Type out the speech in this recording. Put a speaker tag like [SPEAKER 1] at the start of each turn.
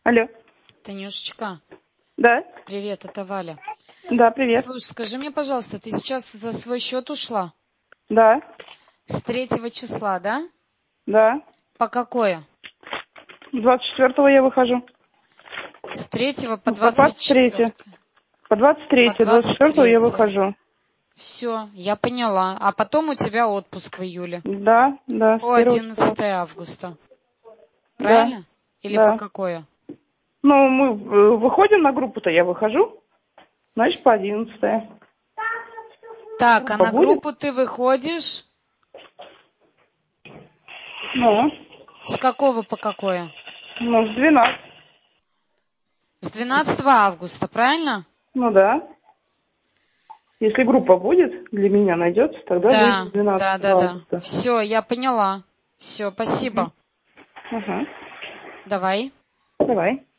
[SPEAKER 1] Алло.
[SPEAKER 2] Танюшечка,
[SPEAKER 1] Да?
[SPEAKER 2] привет, это Валя.
[SPEAKER 1] Да, привет.
[SPEAKER 2] Слушай, скажи мне, пожалуйста, ты сейчас за свой счет ушла?
[SPEAKER 1] Да.
[SPEAKER 2] С 3 числа, да?
[SPEAKER 1] Да.
[SPEAKER 2] По какое?
[SPEAKER 1] 24-го я выхожу.
[SPEAKER 2] С 3 по
[SPEAKER 1] По 23.
[SPEAKER 2] 24.
[SPEAKER 1] По 23.
[SPEAKER 2] По
[SPEAKER 1] 24-го я
[SPEAKER 2] 23.
[SPEAKER 1] выхожу.
[SPEAKER 2] Все, я поняла. А потом у тебя отпуск в июле.
[SPEAKER 1] Да, да, с
[SPEAKER 2] По
[SPEAKER 1] 1
[SPEAKER 2] 11
[SPEAKER 1] числа.
[SPEAKER 2] августа.
[SPEAKER 1] Да,
[SPEAKER 2] Правильно? Или по
[SPEAKER 1] да.
[SPEAKER 2] какое?
[SPEAKER 1] Ну, мы выходим на группу-то, я выхожу. Значит, по 11.
[SPEAKER 2] Так, а
[SPEAKER 1] Группа
[SPEAKER 2] на
[SPEAKER 1] будет?
[SPEAKER 2] группу ты выходишь
[SPEAKER 1] Ну,
[SPEAKER 2] с какого по какое?
[SPEAKER 1] ну, с 12.
[SPEAKER 2] С 12 августа, правильно?
[SPEAKER 1] Ну, да. Если группа будет, для меня найдется, тогда будет
[SPEAKER 2] Да,
[SPEAKER 1] с 12
[SPEAKER 2] да, да, да.
[SPEAKER 1] августа.
[SPEAKER 2] Все, я поняла. Все,
[SPEAKER 1] Угу.
[SPEAKER 2] спасибо.
[SPEAKER 1] Ага.
[SPEAKER 2] Давай.
[SPEAKER 1] Давай.